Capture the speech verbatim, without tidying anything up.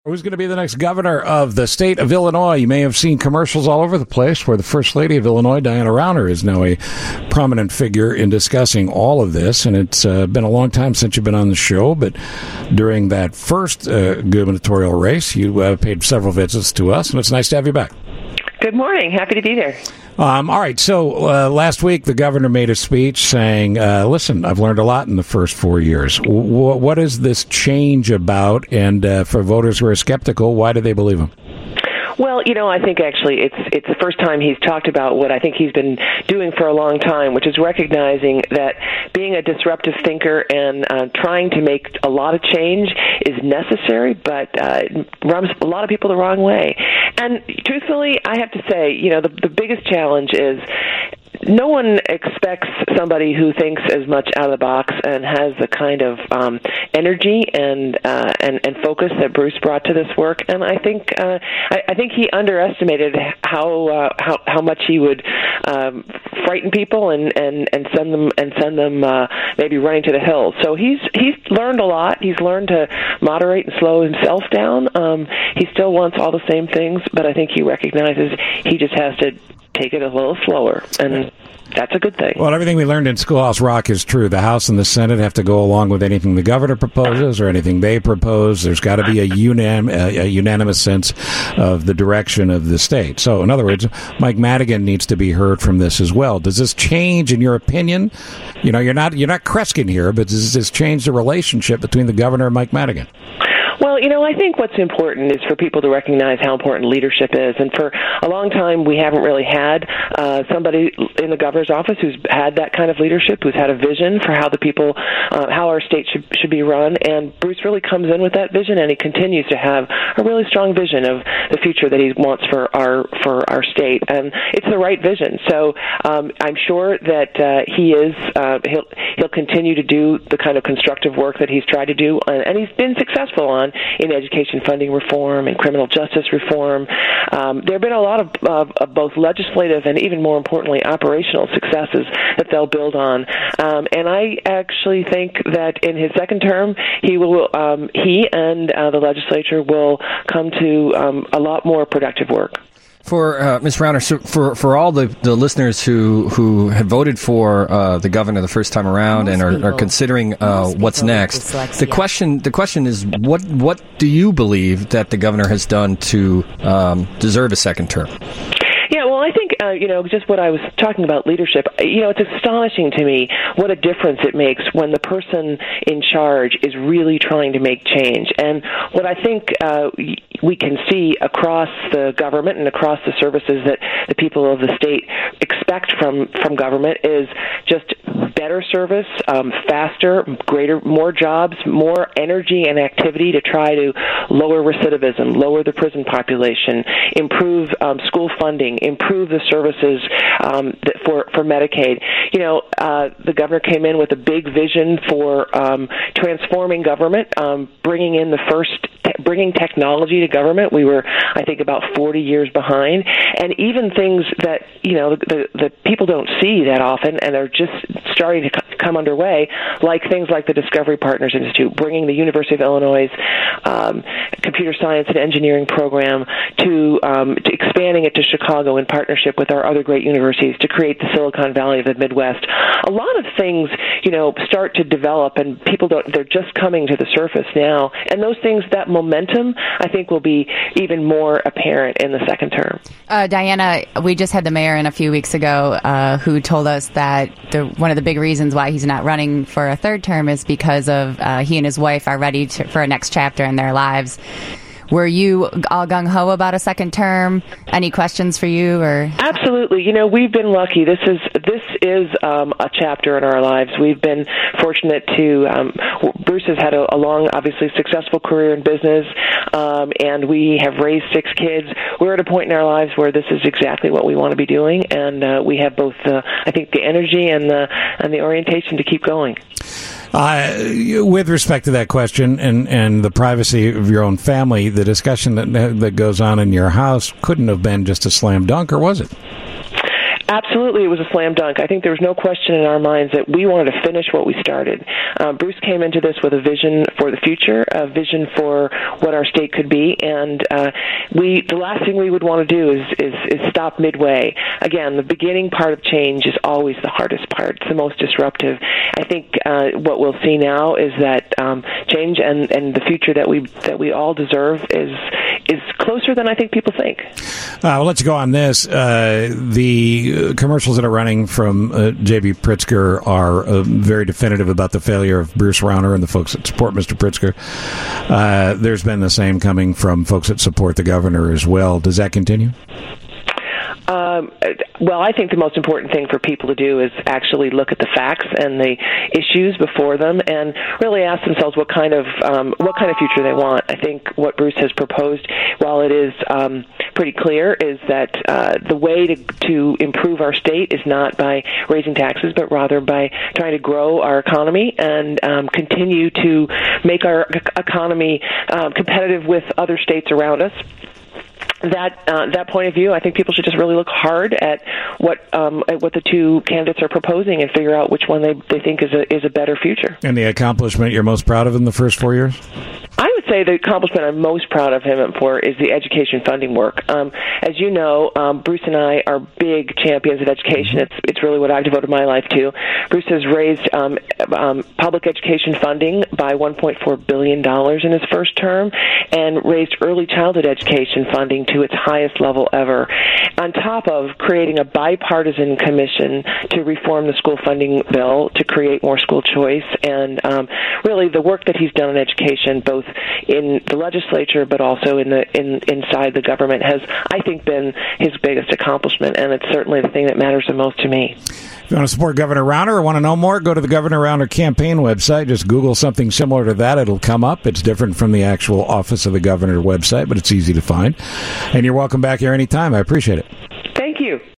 Who's going to be the next governor of the state of Illinois? You may have seen commercials all over the place where the First Lady of Illinois, Diana Rauner, is now a prominent figure in discussing all of this. And it's uh, been a long time since you've been on the show, but during that first uh, gubernatorial race, you uh, paid several visits to us, and it's nice to have you back. Good morning. Happy to be there. Um, all right. So uh, last week, the governor made a speech saying, uh, listen, I've learned a lot in the first four years. W- what is this change about? And uh, for voters who are skeptical, why do they believe him? Well, you know, I think actually it's it's the first time he's talked about what I think he's been doing for a long time, which is recognizing that being a disruptive thinker and uh, trying to make a lot of change is necessary, but uh, it rubs a lot of people the wrong way. And truthfully, I have to say, you know, the, the biggest challenge is no one expects somebody who thinks as much out of the box and has the kind of um, energy and, uh, and and focus that Bruce brought to this work. And I think uh, I, I think he underestimated how uh, how how much he would um, frighten people and, and, and send them and send them uh, maybe running to the hills. So he's he's learned a lot. He's learned to moderate and slow himself down. Um, he still wants all the same things, but I think he recognizes he just has to take it a little slower, and that's a good thing. Well, everything we learned in Schoolhouse Rock is true. The House and the Senate have to go along with anything the governor proposes or anything they propose. There's got to be a, unan- a unanimous sense of the direction of the state. So, in other words, Mike Madigan needs to be heard from this as well. Does this change, in your opinion? You know, you're not you're not Kreskin here, but does this change the relationship between the governor and Mike Madigan? Well, you know, I think what's important is for people to recognize how important leadership is. And for a long time, we haven't really had uh, somebody in the governor's office who's had that kind of leadership, who's had a vision for how the people, uh, how our state should, should be run. And Bruce really comes in with that vision, and he continues to have a really strong vision of the future that he wants for our for our state. And it's the right vision. So um, I'm sure that uh, he is, uh, he'll, he'll continue to do the kind of constructive work that he's tried to do, and, and he's been successful on in education funding reform and criminal justice reform. Um, there have been a lot of, uh, of both legislative and even more importantly operational successes that they'll build on. Um, and I actually think that in his second term, he will, um, he and uh, the legislature will come to um, a lot more productive work. For uh, Miz Rauner, so for for all the, the listeners who, who have voted for uh, the governor the first time around Most and are, are considering uh, what's next, the question the question is what what do you believe that the governor has done to um, deserve a second term? Yeah, well, I think, uh, you know, just what I was talking about leadership, you know, it's astonishing to me what a difference it makes when the person in charge is really trying to make change. And what I think uh, we can see across the government and across the services that the people of the state expect from, from government is just better service, um, faster, greater, more jobs, more energy and activity to try to lower recidivism, lower the prison population, improve um, school funding, improve the services um, that for for Medicaid. You know, uh, the governor came in with a big vision for um, transforming government, um, bringing in the first, te- bringing technology to government. We were, I think, about forty years behind, and even things that you know the, the, the people don't see that often, and are just starting to c- come underway, like things like the Discovery Partners Institute, bringing the University of Illinois' um, computer science and engineering program to, um, to expanding it to Chicago in partnership with our other great universities to create the Silicon Valley of the Midwest. A lot of things, you know, start to develop, and people don't, they're just coming to the surface now. And those things, that momentum, I think will be even more apparent in the second term. Uh, Diana, we just had the mayor in a few weeks ago uh, who told us that the, one of the big reasons why he's not running for a third term is because of uh, he and his wife are ready to, for a next chapter in their lives. Were you all gung-ho about a second term? Any questions for you? Or Absolutely. You know, we've been lucky. This is this is um, a chapter in our lives. We've been fortunate to, um, Bruce has had a, a long, obviously successful career in business, um, and we have raised six kids. We're at a point in our lives where this is exactly what we want to be doing, and uh, we have both, the, I think, the energy and the and the orientation to keep going. Uh, with respect to that question and, and the privacy of your own family, the discussion that that goes on in your house couldn't have been just a slam dunk, or was it? absolutely, it was a slam dunk. I think there was no question in our minds that we wanted to finish what we started. Uh, Bruce came into this with a vision for the future, a vision for what our state could be, and uh, we the last thing we would want to do is, is, is stop midway. Again, the beginning part of change is always the hardest part. It's the most disruptive. I think uh, what we'll see now is that um, change and, and the future that we that we all deserve is is closer than I think people think. Uh, well, let's go on this. Uh, the commercials that are running from uh, J B. Pritzker are uh, very definitive about the failure of Bruce Rauner and the folks that support Mister Pritzker. Uh, there's been the same coming from folks that support the governor as well. Does that continue? Um, well, I think the most important thing for people to do is actually look at the facts and the issues before them, and really ask themselves what kind of um, what kind of future they want. I think what Bruce has proposed, while it is um, pretty clear, is that uh, the way to, to improve our state is not by raising taxes, but rather by trying to grow our economy and um, continue to make our economy uh, competitive with other states around us. That uh, that point of view, I think people should just really look hard at what um, at what the two candidates are proposing and figure out which one they, they think is a is a better future. And the accomplishment you're most proud of in the first four years? I would say the accomplishment I'm most proud of him for is the education funding work. Um, as you know, um, Bruce and I are big champions of education. It's it's really what I've devoted my life to. Bruce has raised um, um, public education funding by one point four billion dollars in his first term, and raised early childhood education funding to its highest level ever, on top of creating a bipartisan commission to reform the school funding bill to create more school choice. And um, really the work that he's done in education, both in the legislature but also in the in inside the government, has, I think, been his biggest accomplishment, and it's certainly the thing that matters the most to me. If you want to support Governor Rauner or want to know more, go to the Governor Rauner campaign website. Just Google something similar to that. It'll come up. It's different from the actual Office of the Governor website, but it's easy to find. And you're welcome back here anytime. I appreciate it. Thank you.